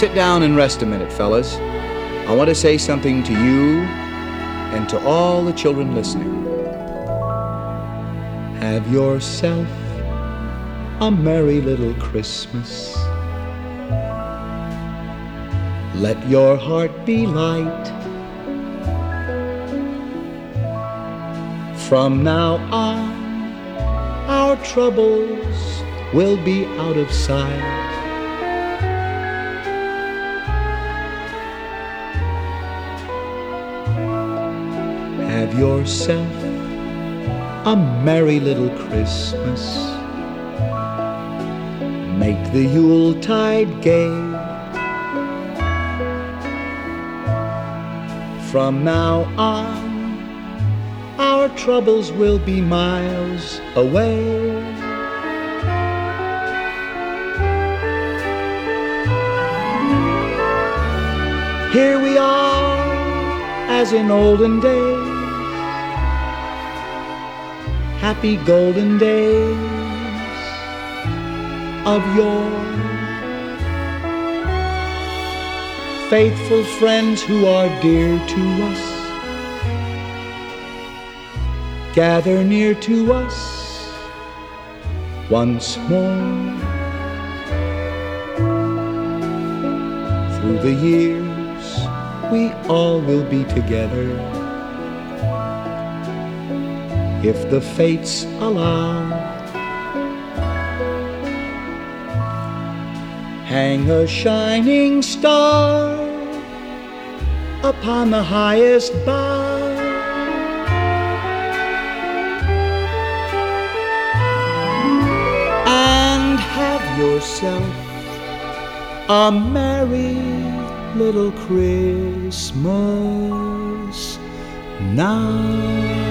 sit down and rest a minute, fellas. I want to say something to you and to all the children listening. Have yourself a merry little Christmas. Let your heart be light. From now on, our troubles will be out of sight. Have yourself a merry little Christmas. Make the Yuletide gay. From now on, our troubles will be miles away. Here we are, as in olden days, happy golden days of yore. Faithful friends who are dear to us, gather near to us once more. Through the years, we all will be together, if the fates allow. Hang a shining star upon the highest bough, and have yourself a merry little Christmas now.